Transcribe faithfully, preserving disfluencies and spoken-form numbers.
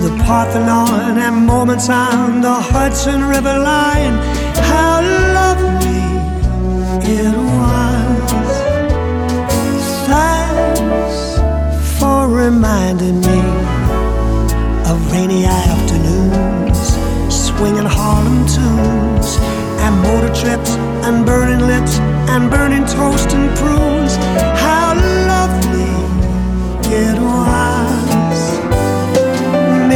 the Parthenon and moments on the Hudson River line. How lovely it was. Thanks for reminding me of rainy afternoons, swinging Harlem tunes, and motor trips, and burning lips, and